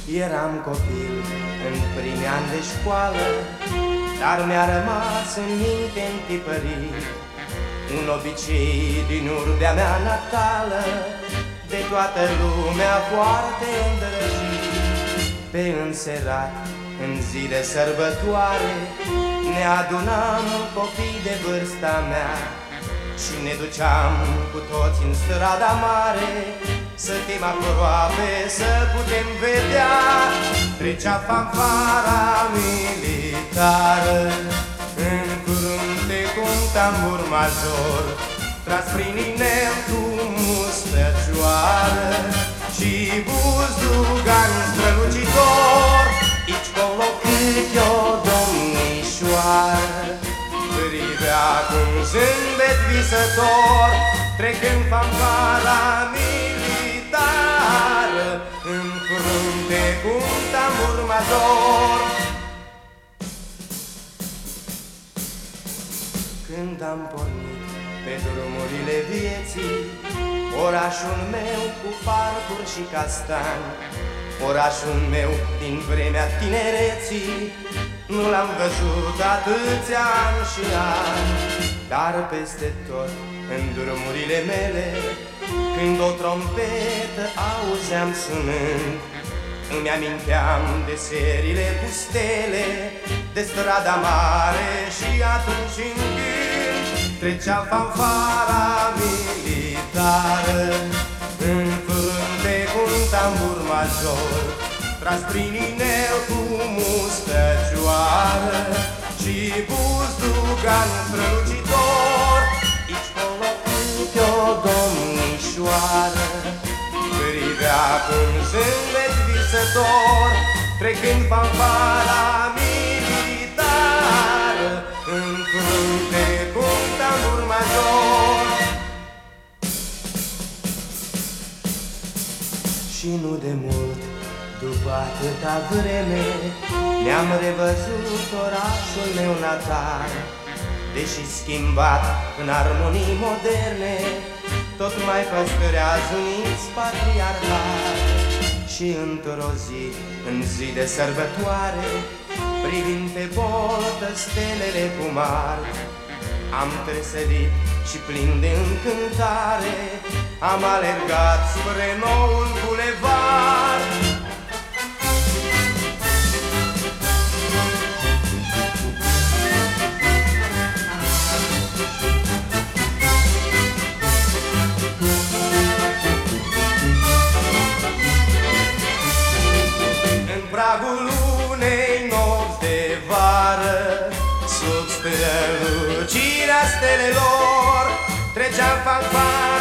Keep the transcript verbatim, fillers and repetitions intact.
Eram copil în primii ani de școală, dar mi-a rămas în minte întipărit un obicei din urbea mea natală, de toată lumea foarte îndrăgit. Pe înserat, în zi de sărbătoare, ne adunam copii de vârsta mea și ne duceam cu toți în strada mare, să fim aproape, să putem vedea. Trecea fanfara militară, în frunte cu un tambur major, tras prin inel cu mustăcioară și buzdugan strălucitor. Aici colo câte o domnișoară privea cu un zâmbet visător, trecând fanfara militară, în frunte cu un tambur major. Când am pornit pe drumurile vieții, orașul meu cu parcuri și castani, orașul meu din vremea tinereții, nu l-am văzut atâția ani și ani. Dar peste tot, în drumurile mele, când o trompetă auzeam sunând, îmi aminteam de serile cu stele, de strada mare și atunci în gând trecea fanfara militară, în frunte cu un tambur major, tras prin inel cu mustăcioară și buzdugan strălucitor. Aici colo câte o domnișoară privea cu un zâmbet visător, trecând fanfara militară, în frunte cu un tambur major. Și nu de mult, după atâta vreme, ne-am revăzut orașul meu natal, deși schimbat în armonii moderne, tot mai păstrează un ins patriarcal. Și într-o zi, în zi de sărbătoare, privind pe boltă stelele cu mari, am tresărit și plin de încântare am alergat spre noul bulevard. În pragul unei nopți de vară, sub strălucirea stelelor, trecea fanfara